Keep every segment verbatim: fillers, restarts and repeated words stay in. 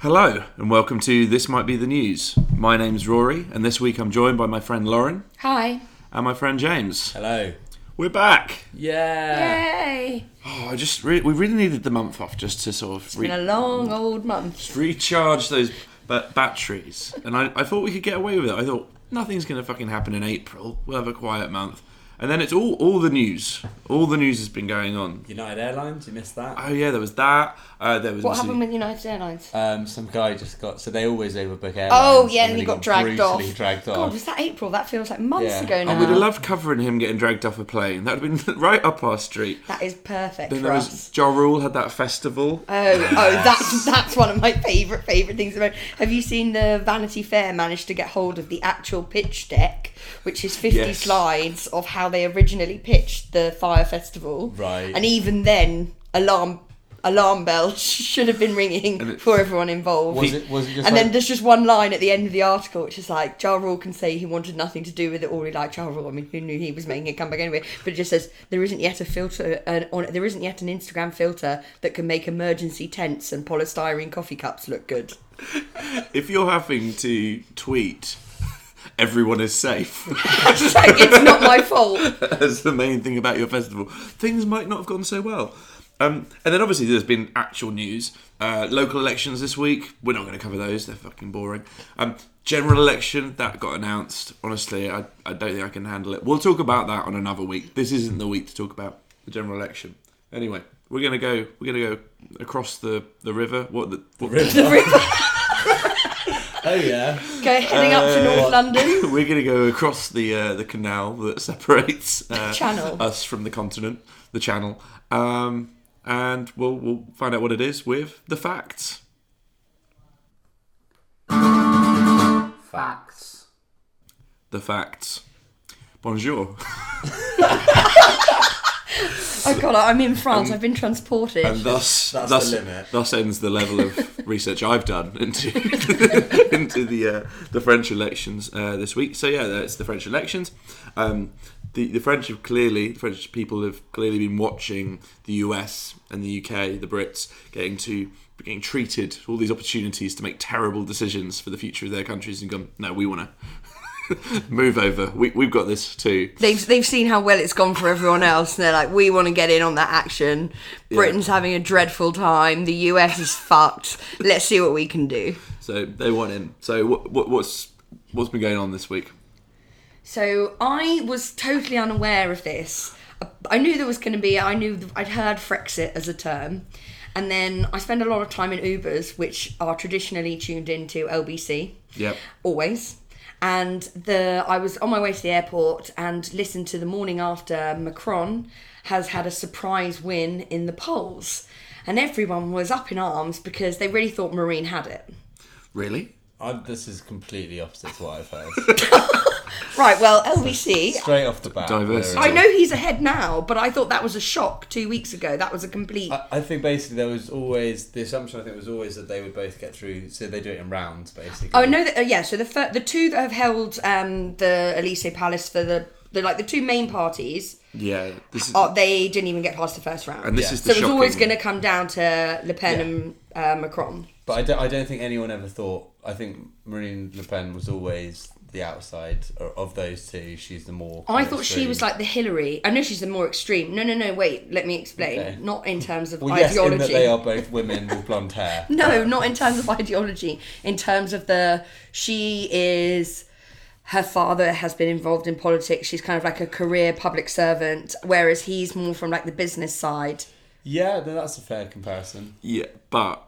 Hello, and welcome to This Might Be the News. My name's Rory, and this week I'm joined by my friend Lauren. Hi. And my friend James. Hello. We're back. Yeah. Yay. Oh, I just re- we really needed the month off just to sort of It's been a long old month. just recharge those ba- batteries, and I, I thought we could get away with it. I thought nothing's going to fucking happen in April. We'll have a quiet month. And then it's all all the news. All the news has been going on. United Airlines, you missed that? Oh yeah, there was that. Uh, there was What obviously- happened with United Airlines? Um, some guy just got... So they always overbook airlines. Oh, yeah, and then he got dragged off. brutally dragged off. God, was that April? That feels like months Yeah. ago now. I would have loved covering him getting dragged off a plane. That would have been right up our street. That is perfect Then for there us. was Ja Rule had that festival. Oh, oh, that's that's one of my favourite favourite things about. Have you seen the Vanity Fair managed to get hold of the actual pitch deck, which is fifty Yes. slides of how they originally pitched the Fire Festival? Right. And even then, alarm alarm bells should have been ringing And it- for everyone involved. Was it, was it just And like... then there's just one line at the end of the article, which is like, Ja Rule can say he wanted nothing to do with it, or he liked Ja Rule. I mean, who knew he was making a comeback anyway? But it just says, there isn't yet a filter, uh, on, there isn't yet an Instagram filter that can make emergency tents and polystyrene coffee cups look good. If you're having to tweet, everyone is safe. It's like, it's not my fault. That's the main thing about your festival. Things might not have gone so well. Um, and then obviously there's been actual news. Uh, local elections this week. We're not going to cover those. They're fucking boring. Um, general election, that got announced. Honestly, I, I don't think I can handle it. We'll talk about that on another week. This isn't the week to talk about the general election. Anyway, we're going to go We're going to go across the, the river. What the, what, The river. Oh, yeah. Go heading up to North London. We're going to go across the uh, the canal that separates uh, Channel. us from the continent, the channel, um, and we'll we'll find out what it is with the facts. Facts. The facts. Bonjour. Oh god, I'm in France. I've been transported. And thus, That's thus, the limit. thus ends the level of research I've done into into the uh, the French elections uh, this week. So yeah, that's the French elections. Um, the the French have clearly, the French people have clearly been watching the U S and the U K, the Brits, getting to getting treated all these opportunities to make terrible decisions for the future of their countries, and gone, no, we want to. Move over. We, we've got this too. They've they've seen how well it's gone for everyone else, and they're like, we want to get in on that action. Britain's having a dreadful time. The U S is fucked. Let's see what we can do. So they want in. So what, what what's what's been going on this week? So I was totally unaware of this. I knew there was going to be. I knew I'd heard Frexit as a term, and then I spend a lot of time in Ubers, which are traditionally tuned into L B C. Yep. Always. And the I was on my way to the airport and listened to the morning after Macron has had a surprise win in the polls. And everyone was up in arms because they really thought Marine had it. Really? I, this is completely opposite to what I've heard. Right, well, L B C... Straight off the bat. Diversity. there I is- know he's ahead now, but I thought that was a shock two weeks ago. That was a complete... I, I think basically there was always... The assumption, I think, was always that they would both get through. So they do it in rounds, basically. Oh, no, that, uh, yeah, so the fir- the two that have held um, the Elysee Palace for the... the like the two main parties... Yeah. This is Oh, they didn't even get past the first round. and this Yeah. is So the it was always shocking- going to come down to Le Pen Yeah. and uh, Macron. But I don't, I don't think anyone ever thought... I think Marine Le Pen was always the outside of of those two. She's the more... I thought she was like the Hillary. I know she's the more extreme. No, no, no, wait, let me explain. Okay. Not in terms of Well, yes, ideology. in that they are both women with blonde hair. No, not in terms of ideology. In terms of the... She is... Her father has been involved in politics. She's kind of like a career public servant, whereas he's more from like the business side. Yeah, then that's a fair comparison. Yeah, but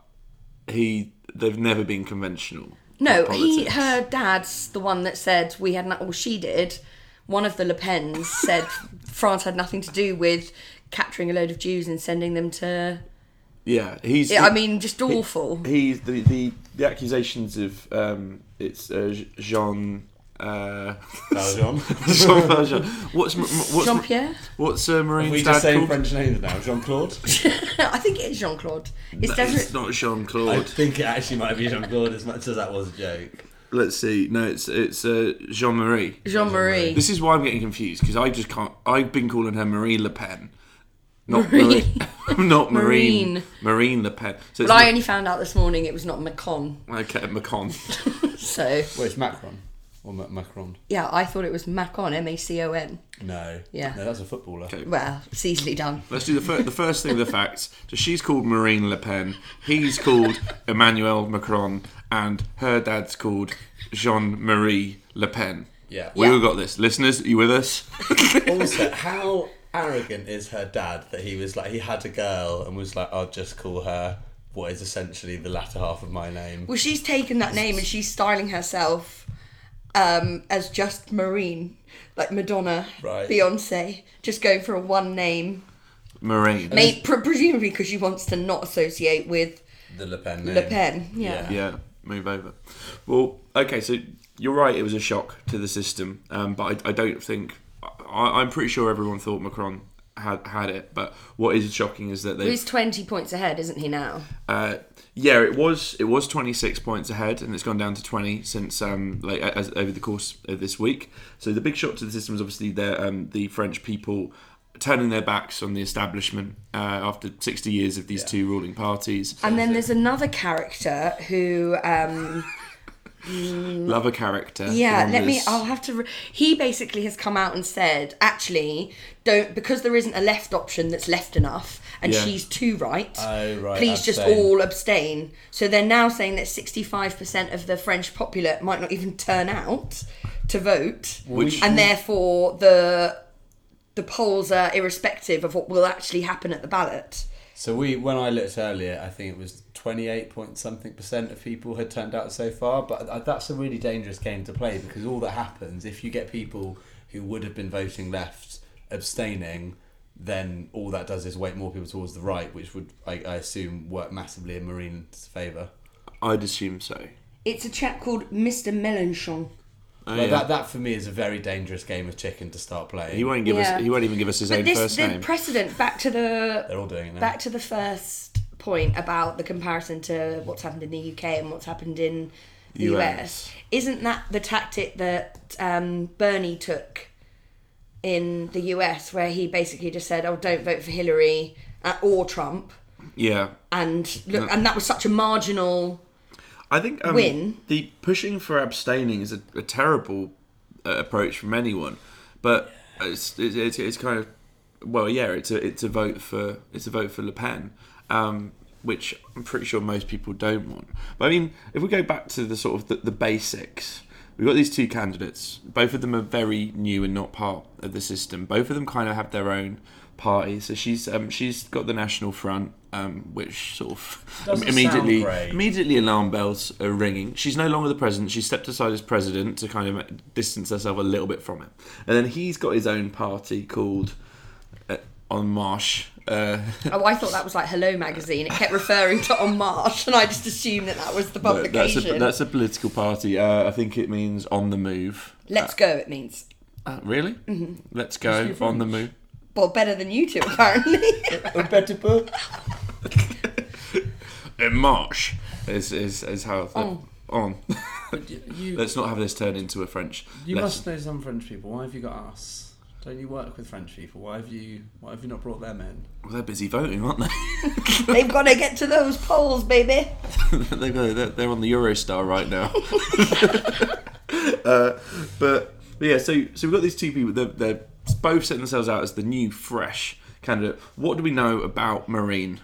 he they've never been conventional. No, with he, politics. her dad's the one that said we had, no, well, she did. One of the Le Pens said France had nothing to do with capturing a load of Jews and sending them to. Yeah, he's. I mean, just awful. He's the the, the accusations of um, it's uh, Jean. Uh, Valjean. Jean Valjean. What's what's Jean Pierre? what's uh, Marine's we dad just saying called? French names now. Jean Claude. I think it is Jean Claude. It's No, definitely. it's not Jean I Claude. think it actually might be Jean Claude, as much as that was a joke. Let's see. No, it's it's uh, Jean Marie. Jean Marie. This is why I'm getting confused because I just can't. I've been calling her Marie Le Pen Not Marine. Marine. Not Marine. Marine. Marine Le Pen. So But it's I only found out this morning it was not Macron. okay, Macron. So, Well, it's Macron or Ma- Macron. yeah, I thought it was Macon, M A C O N. No. Yeah. No, that's a footballer. Okay. Well, it's easily done. Let's do the, fir- the first thing, the facts. So she's called Marine Le Pen, he's called Emmanuel Macron, and her dad's called Jean-Marie Le Pen. Yeah. We Yeah. all got this. Listeners, are you with us? Also, how arrogant is her dad that he was like, he had a girl and was like, I'll just call her what is essentially the latter half of my name. Well, she's taken that name and she's styling herself um, as just Marine, like Madonna, Right. Beyonce, just going for a one name. Marine. May, pre- presumably because she wants to not associate with The Le Pen name. Le Pen. Yeah. Yeah, move over. Well, okay, so you're right, it was a shock to the system, um, but I, I don't think... I, I'm pretty sure everyone thought Macron had had it, but what is shocking is that they... He's twenty points ahead, isn't he now? Uh, yeah, it was it was twenty-six points ahead, and it's gone down to twenty since um like as, over the course of this week. So the big shock to the system is obviously the um the French people turning their backs on the establishment uh, after sixty years of these Yeah. two ruling parties. And then there's another character who... Um, Love a character. Yeah, the one let me. that's- I'll have to. Re- he basically has come out and said, actually, don't because there isn't a left option that's left enough, and Yeah. she's too right. Oh, right, Please just abstain. all abstain. So they're now saying that sixty-five percent of the French populace might not even turn out to vote, Which- and therefore the the polls are irrespective of what will actually happen at the ballot. So we, when I looked earlier, I think it was twenty-eight point something percent of people had turned out so far. But that's a really dangerous game to play because all that happens if you get people who would have been voting left abstaining, then all that does is weight more people towards the right, which would, I, I assume, work massively in Marine's favour. I'd assume so. It's a chap called Mister Mélenchon. Oh, Like yeah. that, that for me is a very dangerous game of chicken to start playing. He won't give Yeah. us. He won't even give us his But own this first the name. precedent back to the They're all doing it now. back to the first point about the comparison to what's happened in the U K and what's happened in the U S. U S. Isn't that the tactic that um, Bernie took in the U S, where he basically just said, "Oh, don't vote for Hillary uh, or Trump," Yeah. and look, and that was such a marginal. I think um, Win. the pushing for abstaining is a, a terrible uh, approach from anyone, but it's, it's it's it's kind of well, yeah, it's a it's a vote for it's a vote for Le Pen, um, which I'm pretty sure most people don't want. But I mean, if we go back to the sort of the, the basics, we've got these two candidates. Both of them are very new and not part of the system. Both of them kind of have their own party. So she's um, she's got the National Front, um, which sort of Doesn't immediately sound great. immediately alarm bells are ringing. She's no longer the president. She stepped aside as president to kind of distance herself a little bit from it. And then he's got his own party called uh, En Marche. Uh, Oh, I thought that was like Hello Magazine. It kept referring to En Marche, and I just assumed that that was the no, that's publication. a that's a political party. Uh, I think it means on the move. Let's go. It means. Uh, really? Mm-hmm. Let's go Who's on the French? move. Well, better than you two, apparently. En Marche is is, is how On. on. You, Let's not have this turn into a French. you lesson. must know some French people. Why have you got us? Don't you work with French people? Why have you Why have you not brought them in? Well, they're busy voting, aren't they? They've got to get to those polls, baby. they go, they're, they're on the Eurostar right now. uh, but, but yeah, so so we've got these two people. They're, they're both setting themselves out as the new, fresh candidate. What do we know about Marine?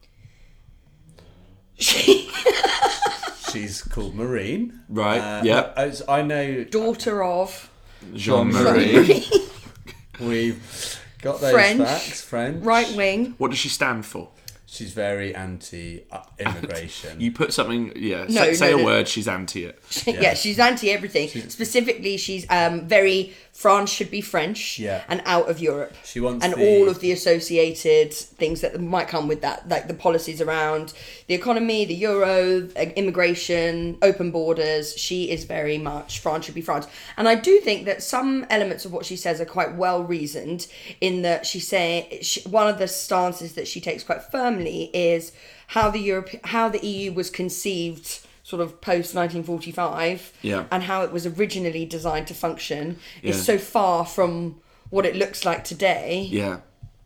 She's called Marine. Right, Uh, yep. as I know Daughter of Jean-Marie. we've got those French. facts. French. right wing. What does she stand for? She's very anti-immigration. You put something, yeah, No, say, say no, a no. word, she's anti it. Yeah. she's anti everything. Specifically, she's um, very France should be French Yeah. and out of Europe. She wants and the- all of the associated things that might come with that, like the policies around the economy, the euro, uh, immigration, open borders. She is very much France should be France, and I do think that some elements of what she says are quite well reasoned. In that she say she, one of the stances that she takes quite firmly is how the Europe, how the E U was conceived sort of post nineteen forty-five, Yeah. and how it was originally designed to function Yeah. is so far from what it looks like today. Yeah.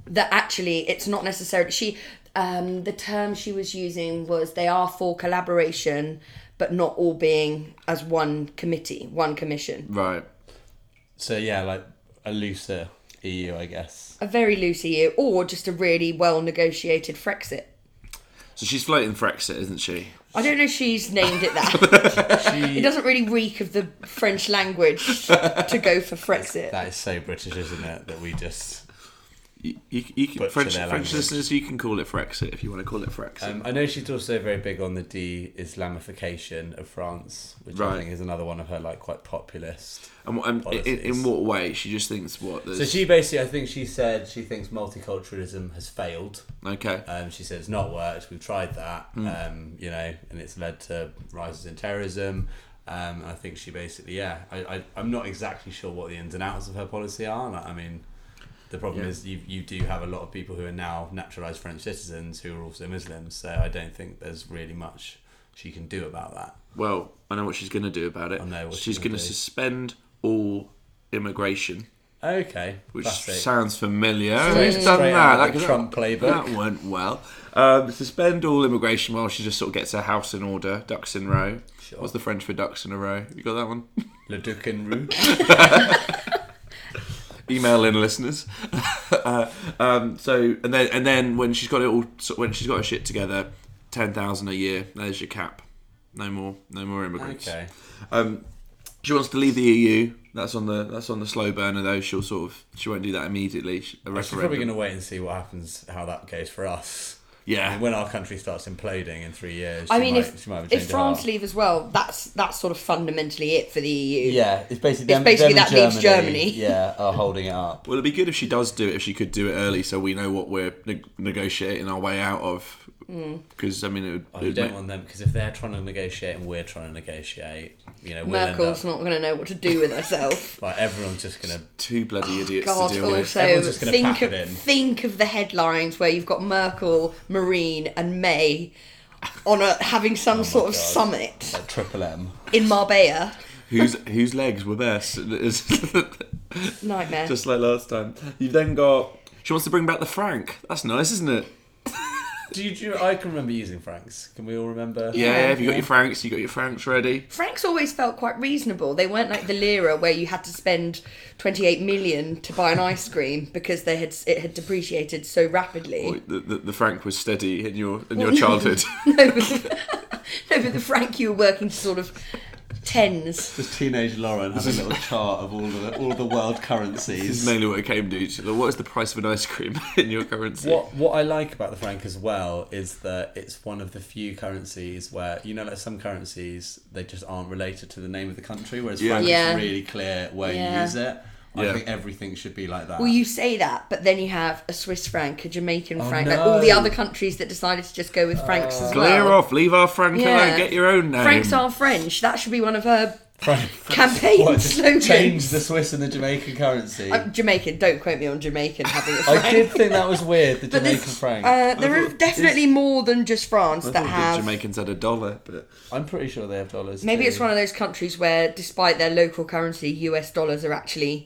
that actually it's not necessarily she. Um, the term she was using was they are for collaboration, but not all being as one committee, one commission. Right. So yeah, like a looser E U, I guess. A very loose E U, or just a really well negotiated Frexit. So she's floating Frexit, isn't she? I don't know if she's named it that. She, It doesn't really reek of the French language to go for Frexit. that is so British, isn't it? That we just. You, you, you can, Butcher French, their French language. listeners, you can call it Frexit if you want to call it Frexit. Um, I know she's also very big on the de-Islamification of France, which Right. I think is another one of her like quite populist. and what- and in, in policies. what way? She just thinks what? So there's- she basically, I think she said she thinks multiculturalism has failed. Okay. Um, she said it's not worked. We've tried that, Hmm. um, you know, and it's led to rises in terrorism. Um, I think she basically, yeah, I, I, I'm not exactly sure what the ins and outs of her policy are. Like, I mean, the problem Yeah. is you you do have a lot of people who are now naturalised French citizens who are also Muslims. So I don't think there's really much she can do about that. Well, I know what she's going to do about it. I know what she's she's going gonna to do. suspend all immigration, Okay, which classic. sounds familiar. Straight- Who's done straight that? out of the That- Trump playbook. That went well. Um, suspend all immigration while she just sort of gets her house in order, ducks in a row. Sure. What's the French for ducks in a row? You got that one? Le Duc en route. Email in, listeners. uh, um, so and then and then when she's got it all, so when she's got her shit together, ten thousand a year. There's your cap. No more, no more immigrants. Okay. Um, she wants to leave the E U. That's on the that's on the slow burner though. She'll sort of she won't do that immediately. She- A She's probably referendum. going to wait and see what happens, how that goes for us. I Yeah. mean, when our country starts imploding in three years, I she mean, might, if she might have if changed her France heart. leave as well, that's that's sort of fundamentally it for the E U. Yeah, it's basically It's them, basically them and that leaves Germany. Yeah, are holding it up. Well, it'd be good if she does do it. If she could do it early, so we know what we're ne- negotiating our way out of. Because I mean, it would. Oh, it you would don't make- want them because if they're trying to negotiate and we're trying to negotiate, you know, we'll end Merkel's up, not going to know what to do with herself. like everyone's just gonna. two bloody idiots God, to deal with. also Everyone's just gonna think pack of it in. think of the headlines where you've got Merkel, Marine, and May on a having some sort of God. summit Like triple M. in Marbella. whose whose legs were best? Nightmare. Just like last time. You've then got. She wants to bring back the franc. That's nice, isn't it? Do you, do you? I can remember using francs. Can we all remember? Yeah, have you got your francs? You got your francs ready? Francs always felt quite reasonable. They weren't like the lira where you had to spend twenty-eight million to buy an ice cream because they had it had depreciated so rapidly. Or the, the, the franc was steady in your in your childhood. No, but the, no, but the franc you were working to sort of tens. Just teenage Lauren has a little chart of all the all the world This is currencies. mainly what it came to. So what is the price of an ice cream in your currency? What what I like about the franc as well is that it's one of the few currencies where, you know, like some currencies they just aren't related to the name of the country, whereas Yeah. franc Yeah. is really clear where Yeah. you use it. I Yeah. think everything should be like that. Well, you say that, but then you have a Swiss franc, a Jamaican Oh, franc, like all the no. other countries that decided to just go with francs as Clear well. off, leave our franc Yeah. alone, get your own name. Francs are French. That should be one of her Franc- campaign What, just slogans. change the Swiss and the Jamaican currency. Uh, Jamaican. Don't quote me on Jamaican having a franc. I did think that was weird, the But Jamaican there's- franc. Uh, there are thought- definitely more than just France I that thought have. the Jamaicans had a dollar, but I'm pretty sure they have dollars. Maybe too. it's one of those countries where, despite their local currency, U S dollars are actually.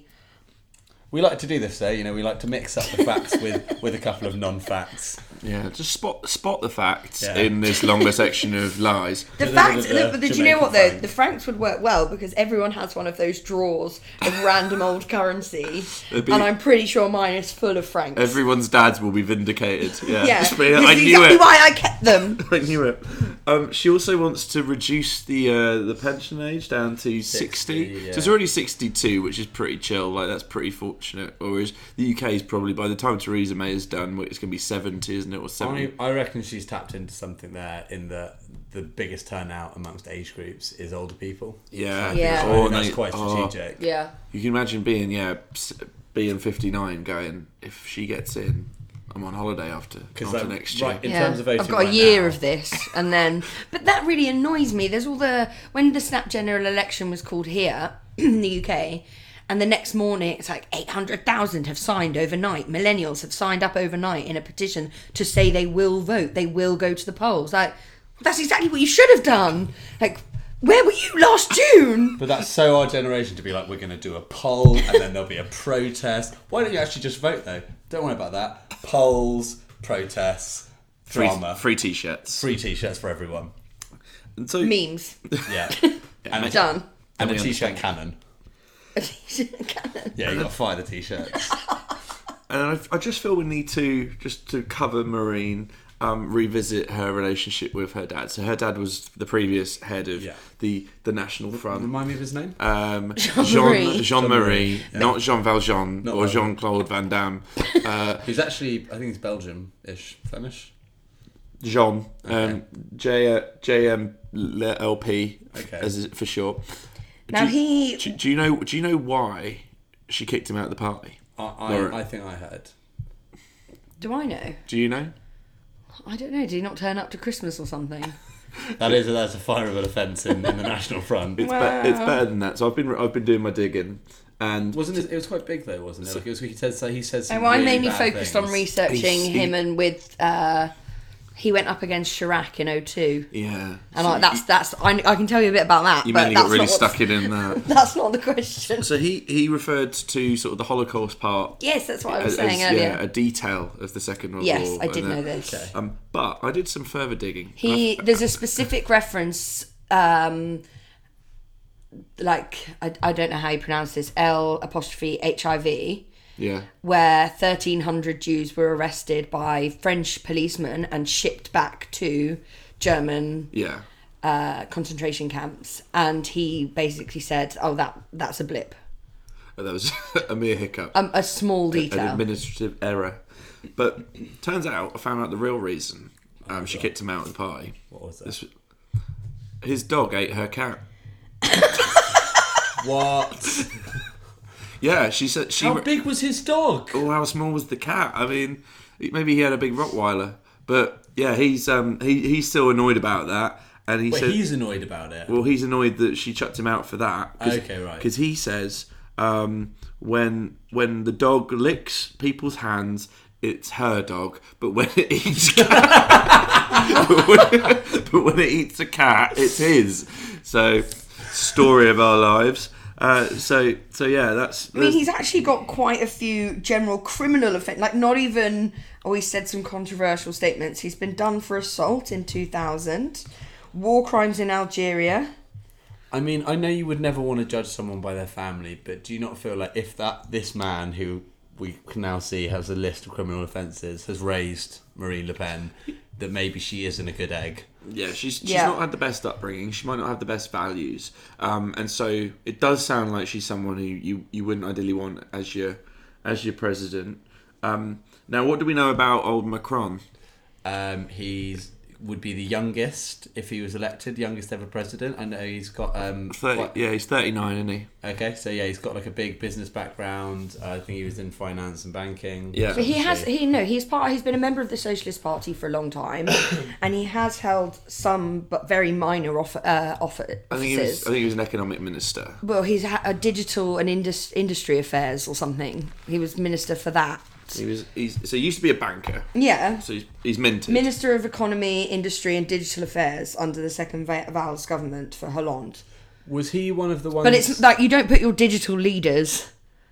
We like to do this, though. You know, we like to mix up the facts with, with a couple of non-facts. yeah, just spot spot the facts Yeah. in this longer section of lies. The Da- da- fact, da- da- the, did you know Jamaican what though? franc. The francs would work well because everyone has one of those drawers of random old currency, It'd be- and I'm pretty sure mine is full of francs. Everyone's dads will be vindicated. Yeah, yeah, Just be- this I is knew exactly it. why I kept them. I knew it. Um, she also wants to reduce the uh, the pension age down to sixty. sixty, So it's yeah. already sixty-two, which is pretty chill. Like that's pretty fortunate. Whereas the U K is probably by the time Theresa May is done, it's going to be seventy, isn't it, or seventy? I, I reckon she's tapped into something there in that the biggest turnout amongst age groups is older people. Yeah, Yeah. I Oh, think that's no, quite oh. strategic. Yeah. You can imagine being yeah, s- being fifty-nine, going if she gets in, I'm on holiday after after like, next year. right, in yeah. terms of voting I've got a right year now- of this, and then. But that really annoys me. There's all the when the snap general election was called here in the U K, and the next morning it's like eight hundred thousand have signed overnight. Millennials have signed up overnight in a petition to say they will vote, they will go to the polls. Like that's exactly what you should have done. Like. Where were you last June? But that's so our generation to be like, we're going to do a poll and then there'll be a protest. Why don't you actually just vote though? Don't worry about that. Polls, protests, Free, drama, free t-shirts. free t-shirts for everyone. And so, Memes. Yeah, and, a, Done. and a we t-shirt understand. cannon. A t-shirt cannon. Yeah, you got to fire the t-shirts. and I, I just feel we need to just to cover Marine. Um, revisit her relationship with her dad. So her dad was the previous head of Yeah. the, the National Front. Remind me of his name. Um, Jean-Marie. Jean Jean Marie, Yeah. not Jean Valjean Not or Valjean. Jean Claude Van Damme. Uh, He's actually, I think he's Belgium-ish, Flemish. Jean, Okay. um, J J M L P, Okay. as it- for short. Now do, he. do, do you know? Do you know why she kicked him out of the party? I, Laura. I, I think I heard. Do I know? Do you know? I don't know. Did he not turn up to Christmas or something? That is that's a fireable offence in, in the National Front. It's, Wow. be- it's better than that. So I've been I've been doing my digging, and Wasn't it? It was quite big though, wasn't it? Like it was. He said. So he said. Some And I really mainly bad focused on things. researching He's- he- him and with. Uh, he went up against Chirac in oh two. yeah, And so I, that's that's I, I can tell you a bit about that. you but mainly that's got really not what's- stuck in in that. That's not the question. So he he referred to sort of the Holocaust part. Yes, that's what I was as, saying as, earlier. yeah, a detail of the Second World Yes, War. I did and, uh, know this. Okay. Um, but I did some further digging. He And I- there's a specific reference, um, like I, I don't know how you pronounce this, L apostrophe H I V, yeah, where thirteen hundred Jews were arrested by French policemen and shipped back to German yeah. uh, concentration camps, and he basically said, "Oh, that that's a blip, That was a mere hiccup, um, a small an detail." administrative error. But turns out I found out the real reason um, she kicked him out of the party. What was that? This- his dog ate her cat. What? Yeah, she said she. How big was his dog? Oh, how small was the cat? I mean, maybe he had a big Rottweiler, but yeah, he's um he he's still annoyed about that, and he Wait, said, he's annoyed about it. well, he's annoyed that she chucked him out for that. Cause, Okay, right. Because he says um when when the dog licks people's hands, it's her dog, but when it eats cat, but, when, but when it eats a cat, it's his. So, story of our lives. Uh, so so yeah, that's. I mean, he's actually got quite a few general criminal offences. Like, not even. Oh, he said some controversial statements. He's been done for assault in two thousand, war crimes in Algeria. I mean, I know you would never want to judge someone by their family, but do you not feel like if that this man who we can now see has a list of criminal offences has raised Marine Le Pen, that maybe she isn't a good egg? Yeah, she's she's Yeah. not had the best upbringing. She might not have the best values, um, and so it does sound like she's someone who you, you wouldn't ideally want as your as your president. Um, now, what do we know about old Macron? Um, he's would be the youngest if he was elected, youngest ever president. I know he's got um. thirty, quite- yeah, he's thirty nine, isn't he? Okay, so yeah, he's got like a big business background. Uh, I think he was in finance and banking. Yeah. But he has, Obviously. he no, he's part. He's been a member of the Socialist Party for a long time, and he has held some but very minor offer, uh, offer, I think he was. offices. I think he was an economic minister. Well, he's ha- a digital and indus- industry affairs or something. He was minister for that. He was. He's so he used to be a banker. Yeah. So he's, he's minted. Minister of Economy, Industry and Digital Affairs under the second Va- Valls government for Hollande. Was he one of the ones? But it's like you don't put your digital leaders.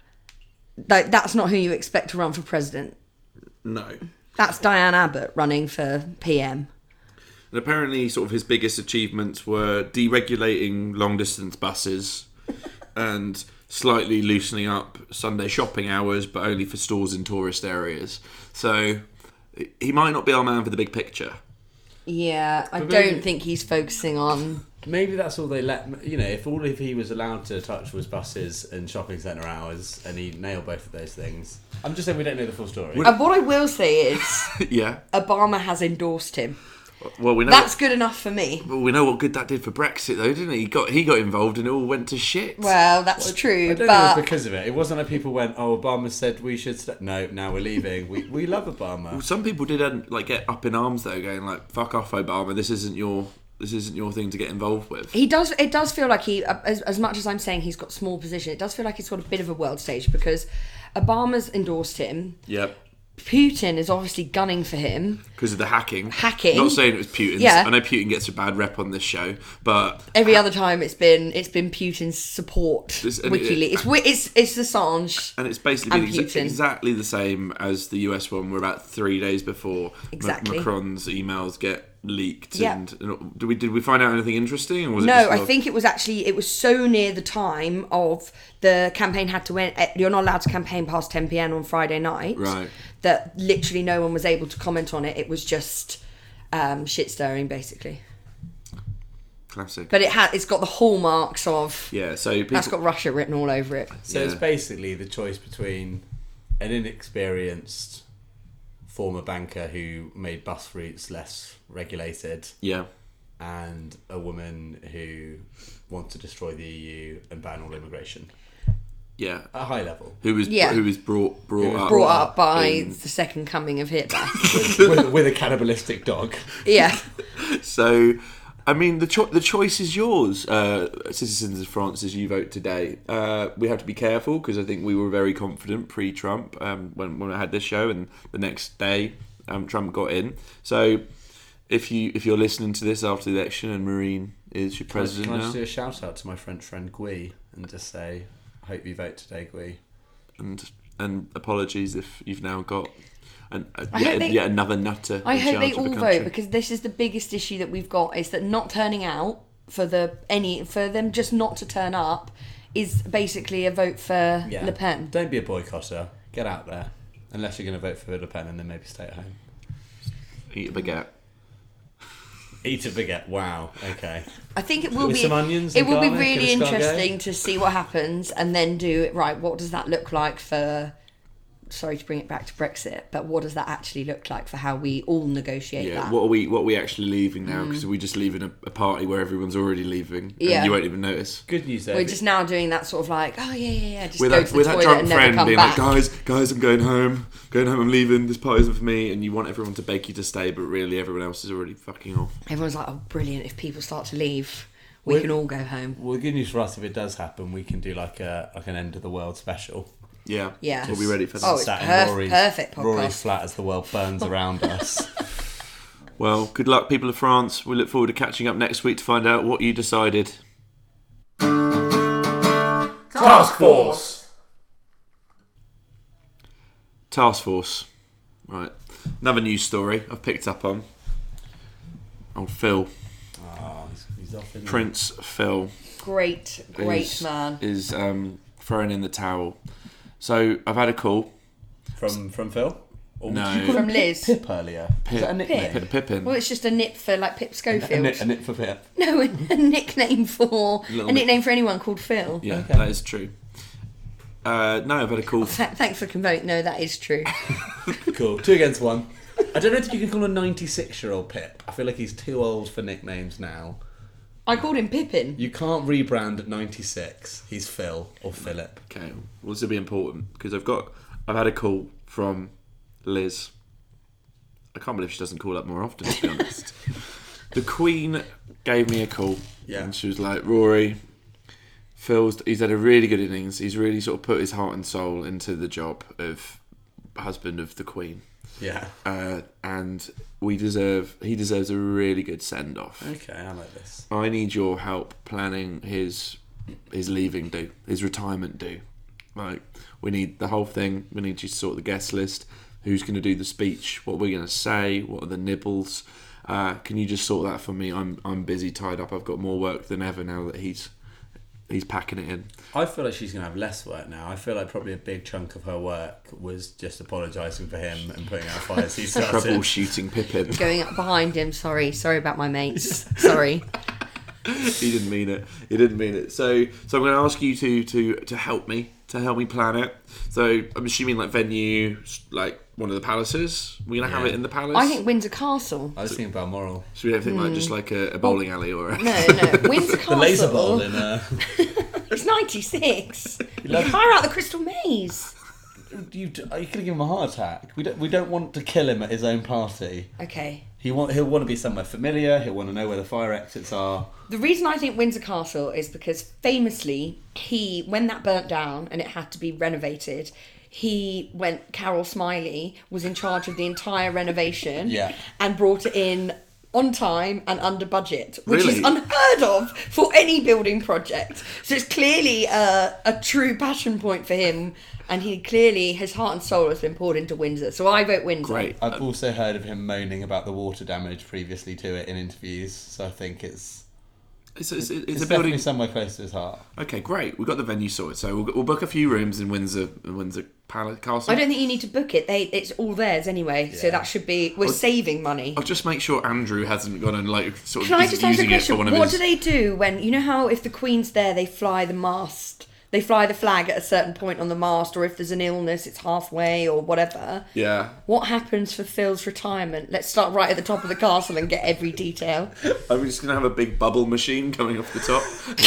Like that's not who you expect to run for president. No. That's Diane Abbott running for P M. And apparently, sort of his biggest achievements were deregulating long distance buses and slightly loosening up Sunday shopping hours, but only for stores in tourist areas. So he might not be our man for the big picture. Yeah, I But don't maybe- think he's focusing on. Maybe that's all they let. You know, if all if he was allowed to touch was buses and shopping centre hours, and he nailed both of those things. I'm just saying we don't know the full story. And what I will say is, Yeah. Obama has endorsed him. Well, we know. That's good enough for me. Well, we know what good that did for Brexit, though, didn't he? He got he got involved and it all went to shit. Well, that's I true, don't think it but was because of it. It wasn't like people went, "Oh, Obama said we should." St-. No, now we're leaving. We we love Obama. Some people did um, like get up in arms though, going like, "Fuck off, Obama! This isn't your this isn't your thing to get involved with." he does. It does feel like he, as, as much as I'm saying he's got small position, it does feel like he's got a bit of a world stage because Obama's endorsed him. Yep. Putin is obviously gunning for him. Because of the hacking. Hacking. Not saying it was Putin's. Yeah. I know Putin gets a bad rep on this show, but Every other time it's been it's been Putin's support. This- and it- WikiLeaks. It's, wi- it's it's Assange. and it's basically And been exa- Putin. exactly the same as the U S one. We're about three days before Ma- Exactly. Macron's emails get leaked. Yeah. And, and did we did we find out anything interesting? Or was it No, just I sort of- think it was actually it was so near the time of the campaign had to win. You're not allowed to campaign past ten p.m. on Friday night. Right. That literally no one was able to comment on it. It was just um, shit stirring, basically. Classic. But it had it's got the hallmarks of yeah. So people, that's got Russia written all over it. So Yeah. it's basically the choice between an inexperienced former banker who made bus routes less regulated yeah. and a woman who wants to destroy the E U and ban all immigration Yeah. at a high level. Who was Yeah. who was brought brought Who was up Brought up by in- the second coming of Hitler. with, with, with a cannibalistic dog. Yeah. So, I mean, the cho- the choice is yours, uh, citizens of France, as you vote today. Uh, we have to be careful because I think we were very confident pre-Trump um, when when I had this show, and the next day um, Trump got in. So, if you if you're listening to this after the election and Marine is your Can I, president can I now, just do a shout out to my French friend Guy and just say, I hope you vote today, Guy. and and apologies if you've now got an, a, I yet, hope they- yet another nutter. I in hope they charge of all the country. vote because this is the biggest issue that we've got is that not turning out for the any for them just not to turn up is basically a vote for Yeah. Le Pen. Don't be a boycotter. Get out there. Unless you're going to vote for Le Pen and then maybe stay at home. Eat a baguette. Eat a baguette. Wow. Okay. I think it will With be some onions it and will be garlic and really escargot? interesting to see what happens and then do it right. What does that look like for? Sorry to bring it back to Brexit, but what does that actually look like for how we all negotiate Yeah, that? what are we what are we actually leaving now? Mm. Because we just leaving a, a party where everyone's already leaving, and Yeah. you won't even notice. Good news though. We're just now doing that sort of like, oh yeah, yeah, yeah, just With go that, to the with that toilet drunk and never friend come being back. like, guys, guys, I'm going home, going home, I'm leaving. This party's not for me, and you want everyone to beg you to stay, but really everyone else is already fucking off. Everyone's like, oh, brilliant! If people start to leave, we We're- can all go home. Well, the good news for us, if it does happen, we can do like a like an end of the world special. Yeah, Yeah. we'll be ready for that. Oh, it's Sat in perf- Rory's- perfect podcast. Rory's flat as the world burns around us. Well, good luck, people of France. We look forward to catching up next week to find out what you decided. Task Force. Task Force. Right. Another news story I've picked up on. Old Phil. Oh, he's, he's off in Prince Phil. Great, great is, man. Is um, throwing in the towel. So I've had a call. from from Phil. Or No. did you call From him Liz. Pip, Pip earlier. Pip. Is that a nickname? Pip, Pippin. Well, it's just a nip for like Pip A, Schofield. nip, a nip for Pip. No, a, a nickname for Little a nickname for anyone called Phil. Yeah, Okay. that is true. Uh, no, I've had a call. Th- thanks for convoking. No, that is true. Cool. Two against one. I don't know if you can call a ninety-six-year-old Pip. I feel like he's too old for nicknames now. I called him Pippin. You can't rebrand at ninety-six. He's Phil or Philip. Okay, well, this will be important because I've got. I've had a call from Liz. I can't believe she doesn't call up more often, to be honest. The Queen gave me a call. Yeah. And she was like, Rory, Phil's. He's had a really good innings. He's really sort of put his heart and soul into the job of husband of the Queen. Yeah. Uh, and we deserve. He deserves a really good send off. Okay, I like this. I need your help planning his his leaving do, his retirement do. Like, we need the whole thing. We need you to sort the guest list. Who's going to do the speech? What we're going to say? What are the nibbles? Uh, can you just sort that for me? I'm I'm busy, tied up. I've got more work than ever now that he's he's packing it in. I feel like she's going to have less work now. I feel like probably a big chunk of her work was just apologising for him and putting out fires he started. Troubleshooting Pippin. Going up behind him. Sorry, sorry about my mates. Sorry. He didn't mean it. He didn't mean it. So, so I'm going to ask you to to to help me to help me plan it. So I'm assuming like venue, like one of the palaces. We're going to have Yeah. it in the palace. I think Windsor Castle. I was thinking Balmoral. So we don't think like just like a, a bowling alley or a... No, no. Windsor Castle. The laser ball in uh It's ninety-six. Hire out the Crystal Maze. you d- are you gonna give him a heart attack? We don't we don't want to kill him at his own party. Okay. He want he'll want to be somewhere familiar, he'll want to know where the fire exits are. The reason I think Windsor Castle is because famously he, when that burnt down and it had to be renovated, he went, Carol Smiley was in charge of the entire renovation Yeah. and brought it in on time and under budget, which Really? is unheard of for any building project. So it's clearly a, a true passion point for him, and he clearly, his heart and soul has been poured into Windsor. So I vote Windsor. Great. I've also heard of him moaning about the water damage previously to it in interviews, so I think it's It's, it's, it's, it's a definitely building. somewhere close to his heart. Okay, great. We've got the venue sorted, so we'll, we'll book a few rooms in Windsor, in Windsor Palace Castle. I don't think you need to book it. They, it's all theirs anyway. So Yeah. that should be. We're saving money. I'll just make sure Andrew hasn't gone and like sort of Can I is just ask a using it for question? one of What his. do they do when, you know how if the Queen's there, they fly the mast, they fly the flag at a certain point on the mast, or if there's an illness, it's halfway or whatever. Yeah. What happens for Phil's retirement? Let's start right at the top of the castle and get every detail. Are we just gonna have a big bubble machine coming off the top?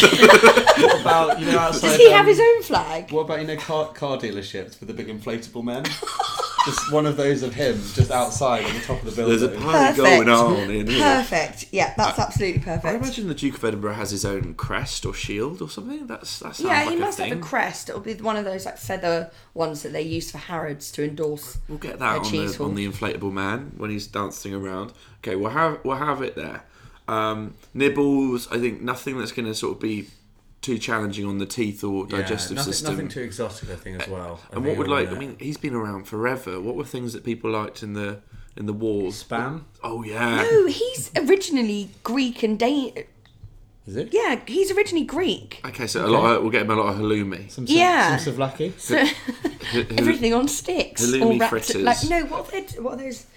What about, you know, outside... Does he have um, his own flag? What about, you know, car, car dealerships with the big inflatable men? Just one of those of him, just outside on the top of the There's building. a party Perfect. going on in here. Perfect. Yeah, that's absolutely I perfect. imagine the Duke of Edinburgh has his own crest or shield or something. That's that sounds Yeah, like he a must thing. have a crest. It'll be one of those like feather ones that they use for Harrods to endorse. We'll get their that on cheese the, on hall. the inflatable man when he's dancing around. Okay, we'll have we'll have it there. Um, nibbles. I think nothing that's going to sort of be too challenging on the teeth or digestive nothing, system. Nothing too exotic, I think, as well. I and think what would it'll like? be I mean, he's been around forever. What were things that people liked in the in the wars? spam. Oh yeah. No, he's originally Greek and Dan. Is it? Yeah, he's originally Greek. Okay, so a lot. Of, we'll get him a lot of halloumi. Some, Yeah. Some souvlaki. So H- everything on sticks, halloumi all wrapped. fritters. Like no, what are they, what are those?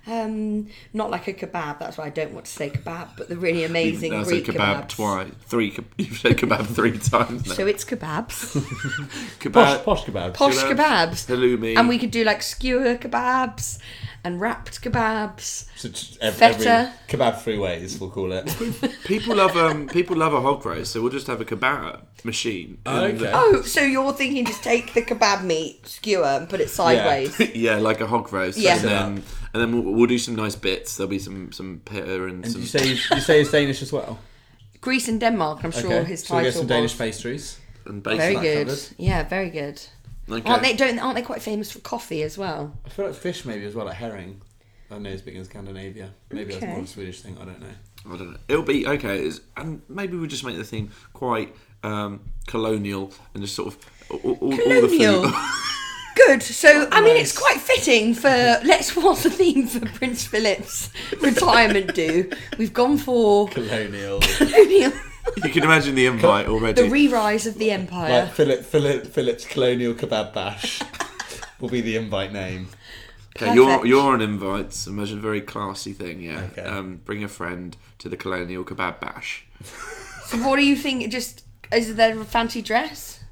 Um, not like a kebab. That's why I don't want to say kebab. But the really amazing Now Greek say kebab kebabs. twice, three. ke- You've said kebab three times now. So it's kebabs, Kebab, Posh, posh kebab. posh Kebabs, kebabs, halloumi. and we could do like skewer kebabs and wrapped kebabs. So just every, every Feta. kebab three ways, we'll call it. People love um people love a hog roast, so we'll just have a kebab machine. Oh, in the- okay. Oh, so you're thinking just take the kebab meat, skewer, and put it sideways? yeah, like a hog roast. Yeah. And then and then we'll, we'll do some nice bits. There'll be some some pitta and, And some. you say you say it's Danish as well. Greece and Denmark. I'm sure Okay. his So we title get some was. Danish pastries. and bacon. Very that good. covered. Yeah, very good. Okay. Aren't they? Don't aren't they quite famous for coffee as well? I feel like fish maybe as well, like herring. I know it's big in Scandinavia. Maybe that's Okay. more of a Swedish thing. I don't know. I don't know. It'll be okay, it's, and maybe we just make the theme quite um, colonial and just sort of all, all, all the Colonial. food. Good. So I mean, it's Nice. quite fitting for let's what's the theme for Prince Philip's retirement do? We've gone for Colonial. colonial, You can imagine the invite already. the re-rise of the empire. Like Philip, Philip, Philip's Colonial Kebab Bash will be the invite name. Okay, you're Perfect. you're on invites. Imagine a very classy thing, yeah. Okay. Um, bring a friend to the Colonial Kebab Bash. So what do you think? Just is there a fancy dress?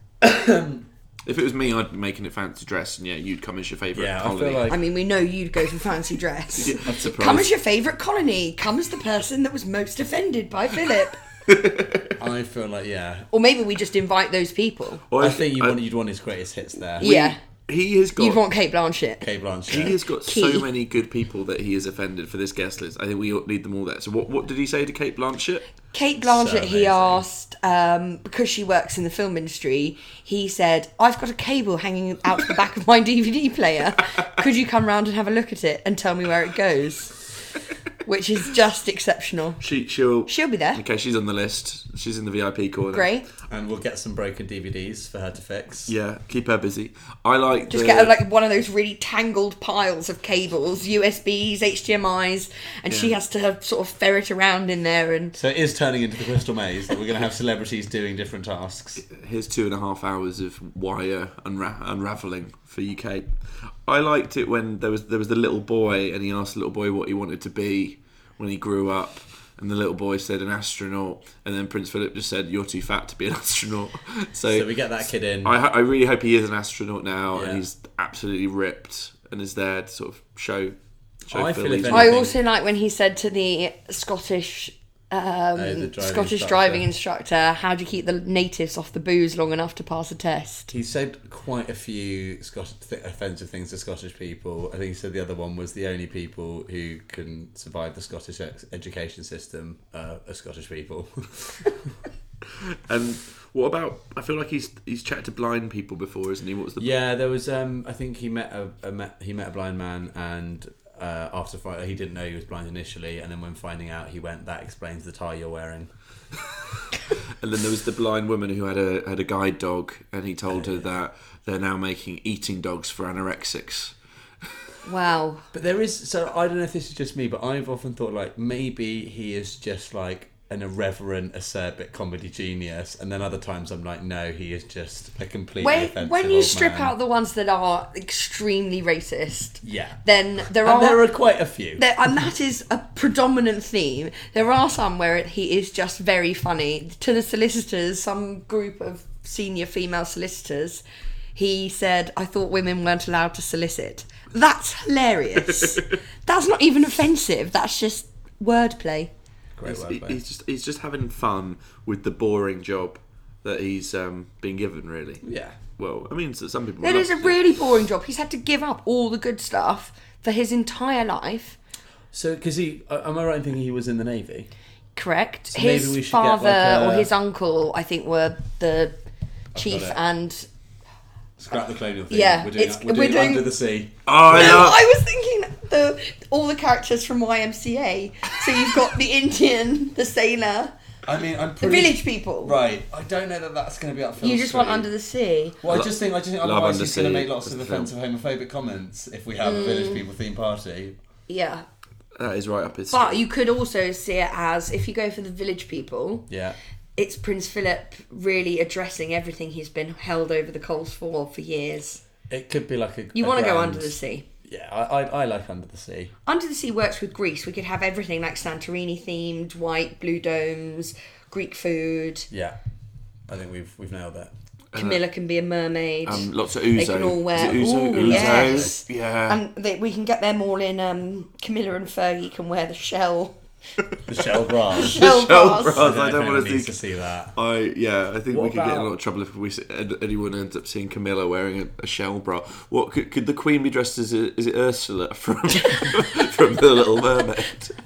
If it was me, I'd be making it fancy dress, and yeah, you'd come as your favourite Yeah, I colony. feel like I mean, we know you'd go for fancy dress. Yeah, I'm surprised. Come as your favourite colony. Come as the person that was most offended by Philip. I feel like yeah. Or maybe we just invite those people. Or I if- think you uh, want you'd want his greatest hits there. Yeah. He has got. You'd want Kate Blanchett. Kate Blanchett. He has got Key. so many good people that he has offended for this guest list. I think we need them all there. So what what did he say to Kate Blanchett? Kate Blanchett, So he amazing. asked, um, because she works in the film industry, he said, I've got a cable hanging out the back of my D V D player. Could you come round and have a look at it and tell me where it goes? Which is just exceptional. She she'll She'll be there. Okay, she's on the list. She's in the V I P corner. Great. And we'll get some broken D V Ds for her to fix. Yeah, keep her busy. I like Just the, get her, like one of those really tangled piles of cables, U S Bs, H D M Is, and she Yeah. has to sort of ferret around in there and So it is turning into the Crystal Maze that we're going to have celebrities doing different tasks. Here's two and a half hours of wire unra- unraveling for you, Kate. I liked it when there was there was the little boy, and he asked the little boy what he wanted to be when he grew up, and the little boy said an astronaut, and then Prince Philip just said, "You're too fat to be an astronaut." So, So we get that kid in. I, ho- I really hope he is an astronaut now, Yeah. and he's absolutely ripped and is there to sort of show. show I Phil feel if he's- anything- I Anything. also like when he said to the Scottish um, Oh, the driving Scottish instructor. driving instructor, how do you keep the natives off the booze long enough to pass a test? He said quite a few Scottish th- offensive things to Scottish people. I think he said the other one was the only people who can survive the Scottish ex- education system uh, are Scottish people. And what about? I feel like he's he's chatted to blind people before, isn't he? What was the? Yeah, there was. Um, I think he met a, a met, he met a blind man, and uh, after fi- he didn't know he was blind initially, and then when finding out, he went, "That explains the tie you're wearing." And then there was the blind woman who had a had a guide dog, and he told her that they're now making eating dogs for anorexics. Wow. But there is. So I don't know if this is just me, but I've often thought like maybe he is just like an irreverent, acerbic comedy genius, and then other times I'm like, no, he is just a completely When, offensive when you old strip man. out the ones that are extremely racist, Yeah. then there And are there are quite a few. there, and that is a predominant theme. There are some where he is just very funny. To the solicitors, some group of senior female solicitors, he said, "I thought women weren't allowed to solicit." That's hilarious. That's not even offensive. That's just wordplay. Great He's, wordplay. he's just he's just having fun with the boring job that he's um, been given. Really. Yeah. Well, I mean, so some people. It love is a it. really boring job. He's had to give up all the good stuff for his entire life. So, because he, uh, am I right in thinking he was in the Navy? Correct. So maybe his we should get, father like, a- or his uncle, I think, were the chief it. and... Scrap the colonial thing. Yeah, we're doing, it's- we're doing, we're doing- Under the Sea. Oh, I No, love. I was thinking the all the characters from Y M C A. So you've got the Indian, the sailor, I mean, I'm the pretty... village people. Right. I don't know that that's going to be up for You just want Under the Sea. Well, I just think, I just think Love otherwise Under he's going to Sea make lots as of the film. offensive homophobic comments if we have Mm. a village people themed party. Yeah. That is right up his. But you could also see it as, if you go for the village people, Yeah. it's Prince Philip really addressing everything he's been held over the coals for for years. It could be like a. You a want to go grand- Under the Sea. Yeah, I, I I like Under the Sea. Under the Sea works with Greece. We could have everything like Santorini themed, white, blue domes, Greek food. Yeah, I think we've we've nailed that. Camilla can be a mermaid. Um, lots of They ouzo. can all wear. Is it ouzo? Ooh, Ouzo? yes. Yeah. And they, we can get them all in. Um, Camilla and Fergie can wear the shell. The shell bras. Shell Shell bras. bras. I I don't, don't know want if to anyone needs see. to see that. I yeah, I think What we could get in a about- lot of trouble if we see, anyone ends up seeing Camilla wearing a, a shell bra. What could, could the Queen be dressed as? A, is it Ursula from from The Little Mermaid?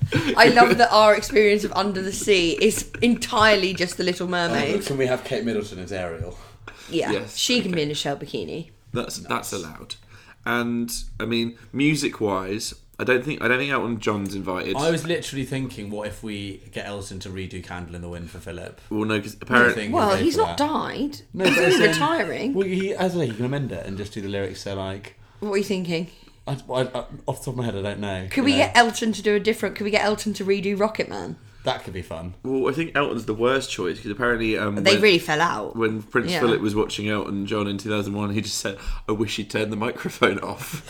I love that our experience of Under the Sea is entirely just the Little Mermaid. Can we have Kate Middleton as Ariel? Yeah, Yes, she can okay. be in a shell bikini. That's that's allowed. And I mean, music wise, I don't think I don't think Elton John's invited. I was literally thinking, what if we get Elton to redo "Candle in the Wind" for Philip? well, no, because I apparently think Well, we'll go he's for not that. died. No, he's but only as in- retiring. Well, he as I say, he can amend it and just do the lyrics. So like, What are you thinking? I, I, I, off the top of my head, I don't know. Could you we know? get Elton to do a different? Could we get Elton to redo Rocket Man? that? Could be fun. well, I think Elton's the worst choice because apparently um, They when, really fell out. when Prince Yeah. Philip was watching Elton John in two thousand one, he just said, "I wish he'd turned the microphone off."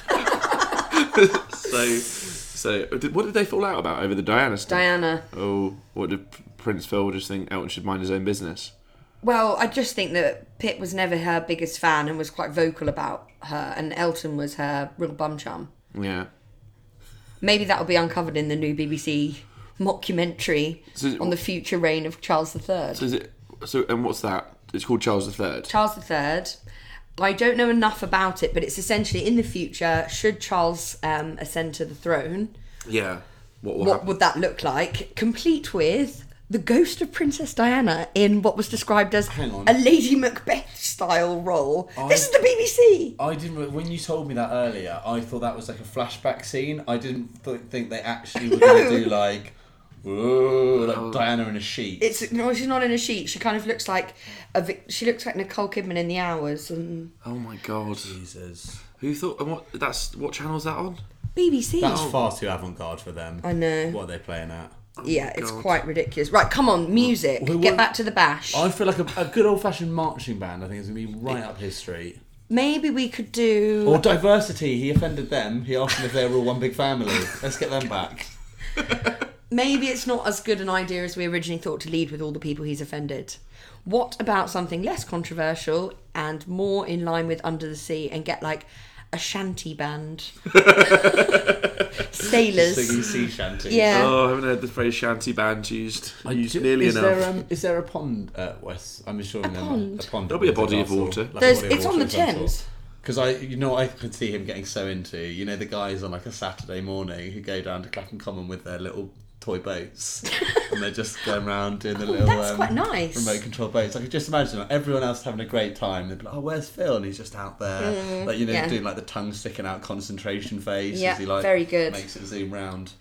so, so did, what did they fall out about over the Diana stuff? Diana. Oh, what did Prince Phil just think Elton should mind his own business? Well, I just think that Pitt was never her biggest fan and was quite vocal about her, and Elton was her real bum chum. Yeah. Maybe that'll be uncovered in the new B B C mockumentary So- on the future reign of Charles the Third. So is it? So and what's that? It's called Charles the Third. Charles the Third. I don't know enough about it, but it's essentially in the future, should Charles um, ascend to the throne, Yeah. What will what happen? would that look like? Complete with the ghost of Princess Diana in what was described as Hang on. a Lady Macbeth style role. I- This is the B B C. I didn't. re- When you told me that earlier, I thought that was like a flashback scene. I didn't th- think they actually were going to do like, whoa, like Diana in a sheet. It's no, she's not in a sheet. She kind of looks like a. Vic- She looks like Nicole Kidman in The Hours and Oh my god! Jesus. Who thought? And what? That's what channel's that on? B B C. That's far too avant-garde for them. I know. What are they playing at? Yeah, it's God. quite ridiculous. Right, come on, music. Well, Get well- back to the bash. I feel like a, a good old-fashioned marching band. I think is going to be right up his street. Maybe we could do. Or diversity. He offended them. He asked them if they were all one big family. Let's get them back. Maybe it's not as good an idea as we originally thought to lead with all the people he's offended. What about something less controversial and more in line with Under the Sea and get like a shanty band? Sailors. Singing sea shanties. Yeah. Oh, I haven't heard the phrase shanty band used I used do- nearly is enough. There, um, is there a pond at West? I'm assuming A there pond? a pond. There'll be a with body of castle, water. like a There's, body of it's on water the of some Thames. sort. Because I, you know, I could see him getting so into. You know, the guys on like a Saturday morning who go down to Clapham Common with their little toy boats, and they're just going around doing the little That's um, quite nice. remote control boats. I could just imagine like, everyone else having a great time. They'd be like, "Oh, where's Phil?" And he's just out there, Mm, like you know, yeah. doing like the tongue sticking out concentration face Yeah, as he like very good. makes it zoom round.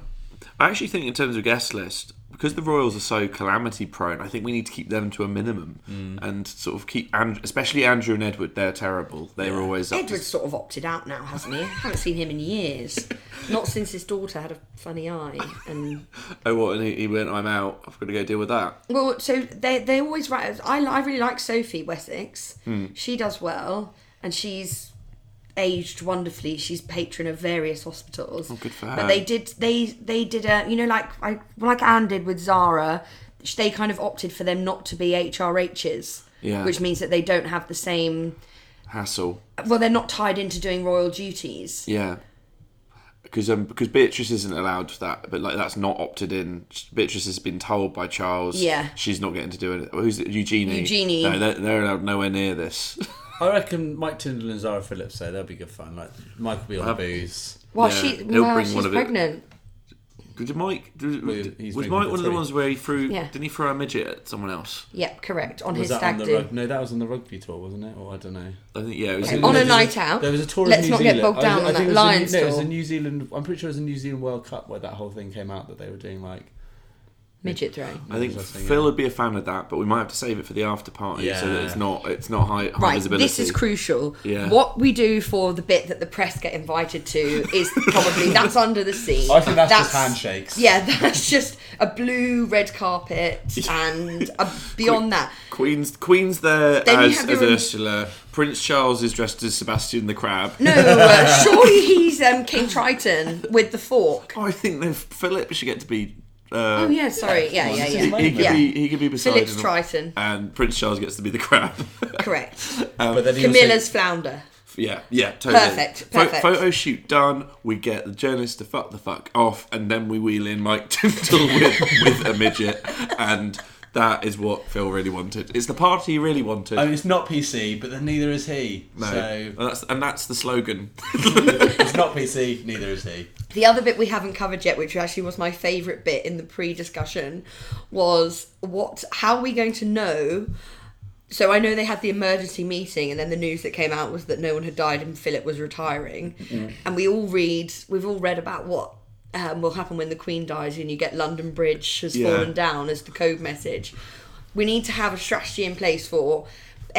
I actually think in terms of guest list, because the Royals are so calamity prone, I think we need to keep them to a minimum Mm. and sort of keep, and especially Andrew and Edward. They're terrible. They're Yeah. always up to- Edward's sort of opted out now, hasn't he? I haven't seen him in years. Not since his daughter had a funny eye. And Oh, what? And he, he went, "I'm out. I've got to go deal with that." well, so they they always write. I I really like Sophie Wessex. Hmm. She does well, and she's aged wonderfully. She's patron of various hospitals. Oh, good for her. But they did they they did a you know like I like Anne did with Zara. They kind of opted for them not to be H R Hs. Yeah. Which means that they don't have the same. Hassle. Well, they're not tied into doing royal duties. Yeah. Because um, because Beatrice isn't allowed that, but like that's not opted in. Beatrice has been told by Charles. Yeah. She's not getting to do it. Who's it? Eugenie. Eugenie. No, they're, they're allowed nowhere near this. I reckon Mike Tyndall and Zara Phillips say that'll be good fun. Like Mike will be on Uh, the booze. Well, Yeah, she he'll well, bring she's one of it. pregnant. Did Mike? Did, Well, did- he's was been Mike with one of the three. ones where he threw? Yeah. Didn't he throw a midget at someone else? Yep, correct. On Was his that on stag the do. rug- no, that was on the rugby tour, wasn't it? Or I don't know. I think yeah. It was Okay, in- on a There was night out. There was a tour. Let's in New not get Zealand. bogged I down was- on I that think it was a- Lions no, it was tour. a New Zealand. I'm pretty sure it was a New Zealand World Cup where that whole thing came out that they were doing like. Midget throwing. I think Interesting, Phil yeah. would be a fan of that, but we might have to save it for the after party so that Yeah. it's not it's not high, high Right, visibility. this is crucial. Yeah. What we do for the bit that the press get invited to is probably that's under the sea. I think that's, just handshakes. Yeah, that's just a blue red carpet, and uh, beyond that, Queen's Queen's there Then you as, have as your- Ursula. Prince Charles is dressed as Sebastian the Crab. no, uh, surely he's um, King Triton with the fork. Oh, I think that Philip should get to be. Uh, Oh yeah, sorry, yeah, yeah, This is yeah. He amazing. could Yeah. be. He could be beside Philip's him, Triton, and Prince Charles gets to be the crab. correct. But then he Camilla's flounder. Yeah, yeah, totally. Perfect, Pho- perfect. photo shoot done. We get the journalist to fuck the fuck off, and then we wheel in Mike Tyndall with, with a midget, and that is what Phil really wanted. It's the party he really wanted. Also, I mean, it's not P C, but then neither is he. no, So and that's and that's the slogan. it's not P C, neither is he. The other bit we haven't covered yet, which actually was my favourite bit in the pre-discussion, was what? How are we going to know? So I know they had the emergency meeting, and then the news that came out was that no one had died and Philip was retiring. Mm-hmm. And we all read, we've all read about what um, will happen when the Queen dies, and you get London Bridge has Yeah. fallen down as the code message. We need to have a strategy in place for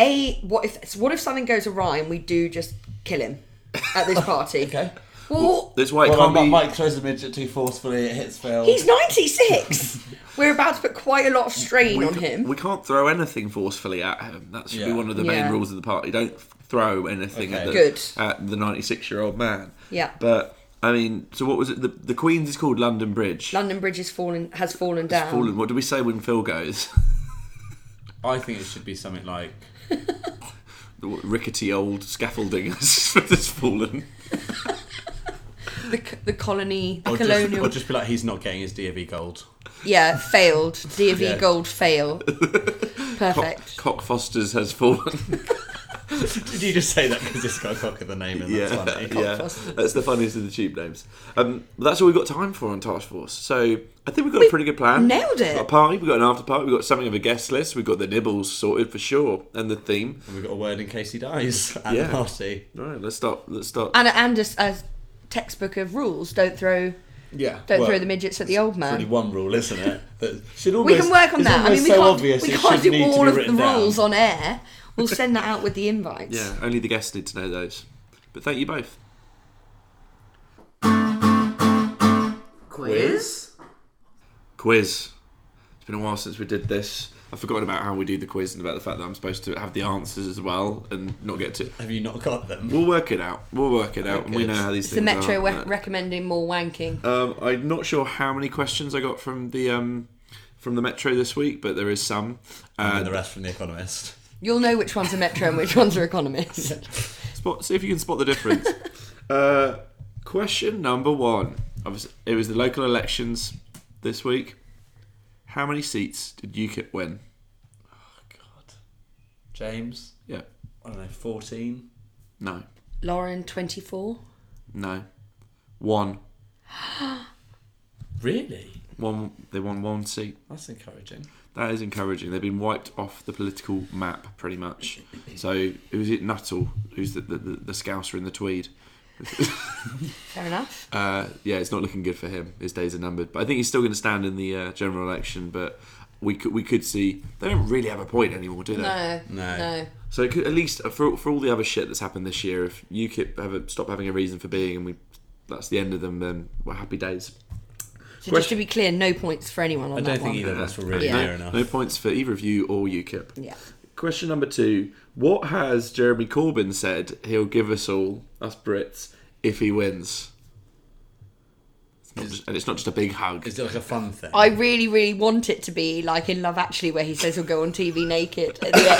a what if what if something goes awry and we do just kill him at this party? Okay. Well, That's why it Well, can't Mike, be. Mike throws the midget too forcefully, it hits Phil. he's ninety-six. We're about to put quite a lot of strain we, on ca- him. we can't throw anything forcefully at him. That should be Yeah. one of the Yeah. main rules of the party. Don't throw anything Okay. at, the, Good. at the ninety-six-year-old man. Yeah. But I mean, so what was it? The, the Queen's is called London Bridge. London Bridge has fallen has fallen down. Fallen. What do we say when Phil goes? I think it should be something like The rickety old scaffolding has has fallen. The, c- the colony, the or just, colonial. or just be like he's not getting his D A V gold. Yeah, failed. D A V Yeah. gold fail. Cock, Perfect. Cock Foster's has fallen. Did you just say that because it's got cock in the name and that's yeah, funny? yeah. Foster's. That's the funniest of the cheap names. Um, but that's all we've got time for on Task Force. So I think we've got a pretty good plan. nailed it. We've got a party. We've got an after party. We've got something of a guest list. We've got the nibbles sorted for sure, and the theme. And we've got a word in case he dies at Yeah. the party. All right, let's start. Let's start. And and a, a textbook of rules. Don't throw Yeah. don't well, throw the midgets at the old It's only man. one rule, isn't it? That should We almost, can work on it's that. I mean, almost we so can't, obvious we it can't should do need to all be of the written down. rules on air. We'll send that out with the invites. Yeah, only the guests need to know those. But thank you both. Quiz? Quiz. It's been a while since we did this. I've forgotten about how we do the quiz and about the fact that I'm supposed to have the answers as well and not get to. Have you not got them? We'll work it out. We'll work it out. And we good. know how these It's the things Metro are. we- recommending more wanking. Um, I'm not sure how many questions I got from the um, from the Metro this week, but there is some. And Uh, the rest from The Economist. You'll know which one's a Metro and which one's are economists. spot, see if you can spot the difference. uh, question number one. Obviously, it was the local elections this week. How many seats did UKIP win? Oh, God. James? Yeah. I don't know, fourteen? No. Lauren, twenty-four. No. One. Really? One, they won one seat. That's encouraging. That is encouraging. They've been wiped off the political map, pretty much. So, who's it? Nuttall, who's the, the, the, the Scouser in the tweed. Fair enough. Uh, yeah, it's not looking good for him. His days are numbered. But I think he's still going to stand in the uh, general election. But we could we could see they don't really have a point anymore, do they? No, No. no. So it could, at least for for all the other shit that's happened this year, if UKIP have a, stop having a reason for being, and we that's the end of them, then we're happy days. So just to be clear, no points for anyone on I that don't think one. either of us were really Yeah. near enough. No points for either of you or UKIP. Yeah. Question number two: what has Jeremy Corbyn said he'll give us all, us Brits, if he wins? It's not just, and it's not just a big hug. Is it like a fun thing? I really, really want it to be like in Love Actually, where he says he'll go on T V naked at the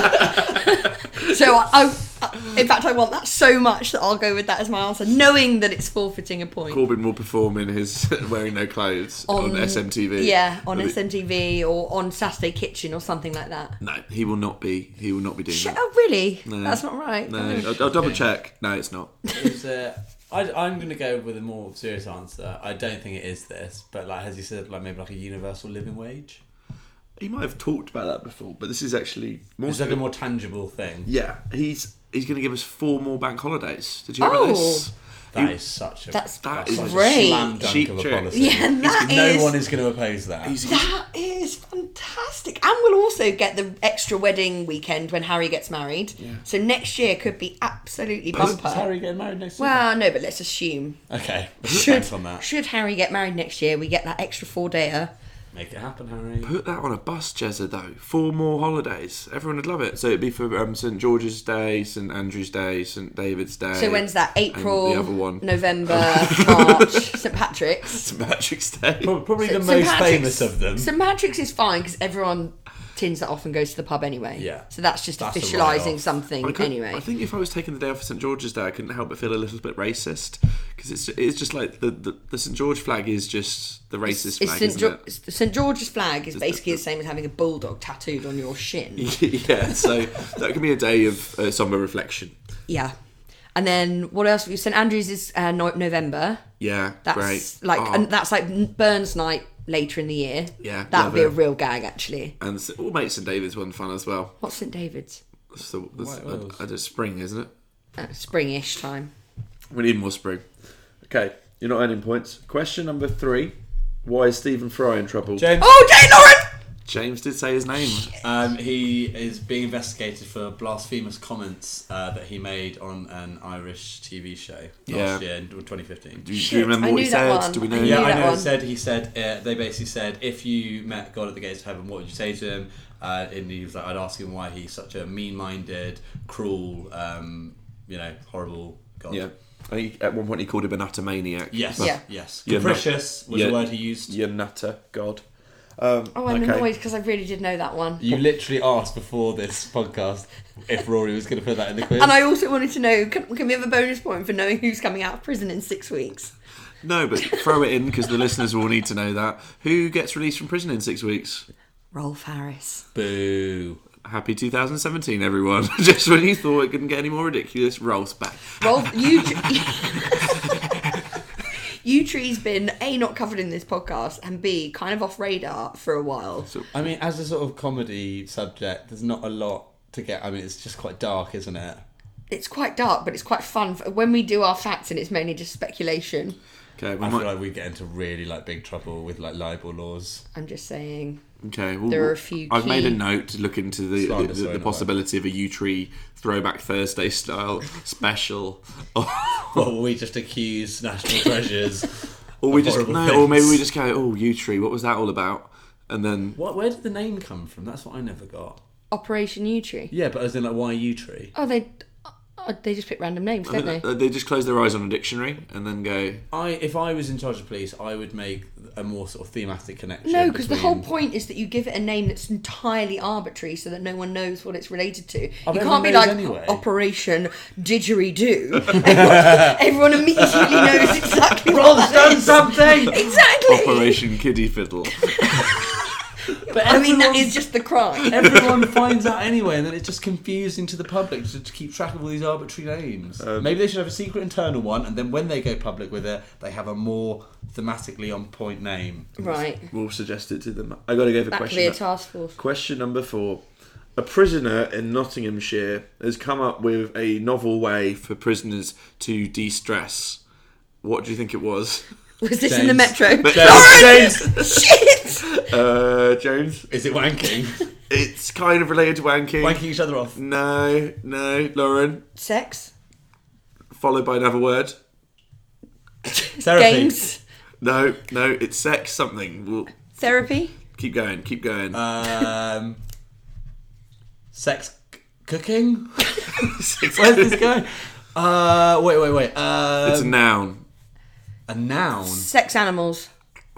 end. So, I, I, in fact, I want that so much that I'll go with that as my answer, knowing that it's forfeiting a point. Corbyn will perform in his wearing no clothes on, on S M T V. Yeah, on Will he- S M T V or on Saturday Kitchen or something like that. No, he will not be. He will not be doing Shit, that. oh, really? No. That's not right. No, Oh. I'll, I'll double check. No, it's not. Is, uh, I, I'm going to go with a more serious answer. I don't think it is this, but like, has he said like maybe like a universal living wage? He might have talked about that before, but this is actually more. It's like a more tangible thing. Yeah, he's he's going to give us four more bank holidays. Did you hear Oh. about this? That He- is such a That's That is such great. a slam dunk Cheap of a trick. policy. Yeah, that no is- one is going to oppose that. He's, That is fantastic. And we'll also get the extra wedding weekend when Harry gets married. Yeah. So next year could be absolutely Is, bumper. is Harry getting married next year? Well, no, but let's assume. Okay, Should, thanks on that. should Harry get married next year, we get that extra four-dayer. Make it happen, Harry. Put that on a bus, Jezza, though. Four more holidays. Everyone would love it. So it'd be for um, St George's Day, St Andrew's Day, St David's Day. So when's that? and April, the other one. November, March, Saint Patrick's. St Patrick's Day. Pro- Probably the Saint most Patrick's- famous of them. Saint Patrick's is fine because everyone tins that off and goes to the pub anyway. Yeah. So that's just That's a officialising write-off. something I could- anyway. I think if I was taking the day off for St George's Day, I couldn't help but feel a little bit racist because it's it's just like the, the, the St George flag is just the racist It's flag, Saint isn't Jo- it? Saint George's flag is Just basically the- the same as having a bulldog tattooed on your shin. Yeah, so that can be a day of uh, somber reflection. Yeah. And then what else? Saint Andrews is uh, no- November. Yeah, That's great. like, Oh, and that's like Burns night later in the year. Yeah, That love would be a it. real gag, actually. and S- we'll make St David's one fun as well. What's Saint David's? So that's, White Wales. I, I just spring, isn't it? Uh, springish time. We need more spring. Okay, you're not earning points. Question number three: why is Stephen Fry in trouble? James, Oh, Jane Lauren! James did say his name. um, he is being investigated for blasphemous comments uh, that he made on an Irish T V show last Yeah. year in twenty fifteen. Do you, do Shit, you remember I what he knew that said? one. Do we I know? knew Yeah, I that know. one. It said he said uh, they basically said if you met God at the gates of heaven, what would you say to him? Uh, and he was like, I'd ask him why he's such a mean-minded, cruel, um, you know, horrible God. Yeah. I think at one point he called him an utter maniac. Yes. Yeah. Yes. You're Capricious was you're- the word he used. You nutter God. Um, Oh, I'm okay. annoyed because I really did know that one. You literally asked before this podcast if Rory was going to put that in the quiz. And I also wanted to know, can, can we have a bonus point for knowing who's coming out of prison in six weeks? No, but throw it in because the listeners will need to know that. Who gets released from prison in six weeks? Rolf Harris. Boo. Happy two thousand seventeen, everyone. Just when you thought it couldn't get any more ridiculous, Rolf's back. Rolf, you... U-Tree's been A, not covered in this podcast, and B, kind of off radar for a while. I mean, as a sort of comedy subject, there's not a lot to get. I mean, it's just quite dark, isn't it? It's quite dark, but it's quite fun. For, when we do our facts and it's mainly just speculation, Okay, we I might, feel like we get into really like big trouble with like libel laws. I'm just saying. okay. Well, There are a few I've made a key- note to look into the Slander, the, sorry, the, the not possibility of a U-Tree Throwback Thursday style special. Oh, Or will we just accuse national treasures? or we of just horrible no, things? or maybe we just go, oh, U-Tree, what was that all about? And then What? Where did the name come from? That's what I never got. Operation U-Tree. Yeah, but as in like, why U tree? Oh, they oh, they just pick random names, I don't think they? that- they just close their eyes on a dictionary and then go. I if I was in charge of police, I would make a more sort of thematic connection. No, because the whole between- point is that you give it a name that's entirely arbitrary so that no one knows what it's related to. Oh, You but can't be everyone like knows anyway. Operation Didgeridoo. everyone, everyone immediately knows exactly what that done is. something. Exactly. Operation Kiddie Fiddle. But I mean, that everyone- is just the crime. Everyone finds out anyway, and then it's just confusing to the public to, to keep track of all these arbitrary names. Um, Maybe they should have a secret internal one, and then when they go public with it, they have a more thematically on point name. Right. We'll suggest it to them. I got to go for That could question. be a nu- task force. Question number four. A prisoner in Nottinghamshire has come up with a novel way for prisoners to de-stress. What do you think it was? Was this James. in the metro? James, Lauren! Shit! Uh, Jones? is it wanking? It's kind of related to wanking. wanking each other off. No, no. Lauren? Sex? Followed by another word? Therapy. Games? No, no. It's sex something. We'll Therapy? keep going, keep going. Um, sex c- cooking. Where's this going? Uh, wait, wait, wait. Um, it's a noun. a noun. Sex animals?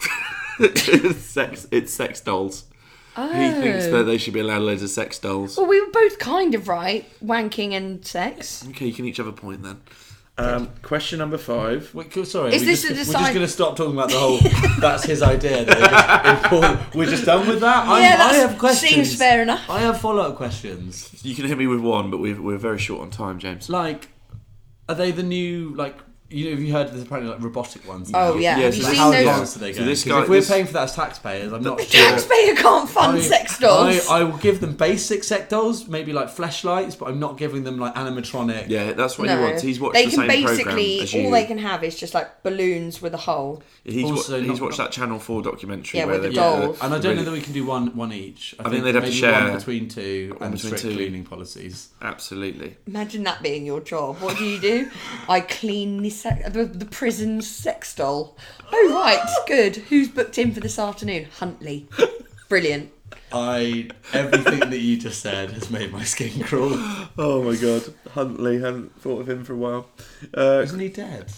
it's sex. It's sex dolls. Oh. He thinks that they should be allowed loads of sex dolls. Well, we were both kind of right. Wanking and sex. Okay, you can each have a point then. Um, question number five. Wait, cool, sorry, Is we this just, a we're decide- just going to stop talking about the whole. That's his idea. That we're, just important. We're just done with that. I'm, Yeah, I that have questions. seems fair enough. I have follow-up questions. You can hit me with one, but we're, we're very short on time, James. Like, are they the new like? You know, have you heard there's apparently like robotic ones? Oh, now? yeah. Yeah, Have so you this- seen How those? advanced are they So going? this 'Cause guy- if we're this- paying for that as taxpayers, I'm not The sure. taxpayer can't fund I- sex dolls. I, I will give them basic sex dolls, maybe like fleshlights, but I'm not giving them like animatronic. Yeah, that's what no. he wants. He's watched they the can same basically, program as you. all they can have is just like balloons with a hole. He's, Also wa- he's not- watched that Channel four documentary Yeah, where with they the put dolls. And I don't know really- that we can do one one each. I, think they'd have to maybe share. one between two One and between strict two. cleaning policies. Absolutely. Imagine that being your job. What do you do? I clean the, se- the, the prison's sex doll. Oh, right. Good. Who's booked in for this afternoon? Huntley. Brilliant. I everything that you just said has made my skin crawl. Oh my god, Huntley, hadn't thought of him for a while. Uh, Isn't he dead?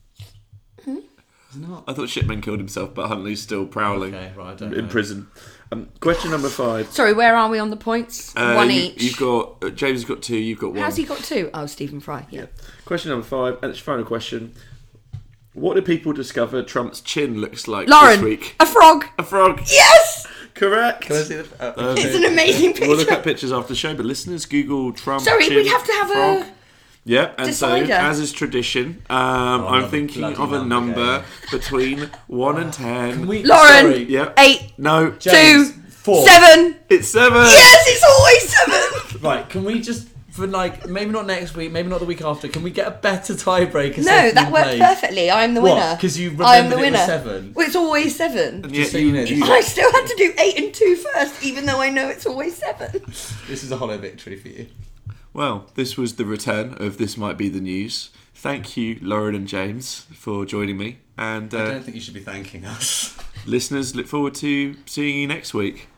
Hmm? He's not. I thought Shipman killed himself, but Huntley's still prowling Okay, right. I don't in know. prison. Um, question number five. Sorry, where are we on the points? Uh, One you, each. You've got uh, James has got two. You've got one. How's he got two? Oh, Stephen Fry. Yeah. Yeah. Question number five, and it's your final question. What do people discover Trump's chin looks like Lauren, this week? a frog. A frog. Yes! Correct. Can I see the? Uh, Um, It's an amazing picture. We'll look at pictures after the show, but listeners, Google Trump. Sorry, chin we'd have to have frog. a... Yeah, and decider. so as is tradition, um, I'm another thinking bloody of a number number between one and ten. Can we, Lauren. Sorry, Yeah. Eight, No, James, two, four. seven. it's seven. Yes, it's always seven. Right, can we just for like maybe not next week, maybe not the week after? Can we get a better tiebreaker? No, that worked perfectly. I'm the What? winner. 'Cause you I am remembered the it was winner. seven? Well, it's always seven. And Just yet so you know, this- I still had to do eight and two first, even though I know it's always seven. This is a hollow victory for you. Well, this was the return of This Might Be the News. Thank you, Lauren and James, for joining me. And I uh, don't think you should be thanking us. listeners, look forward to seeing you next week.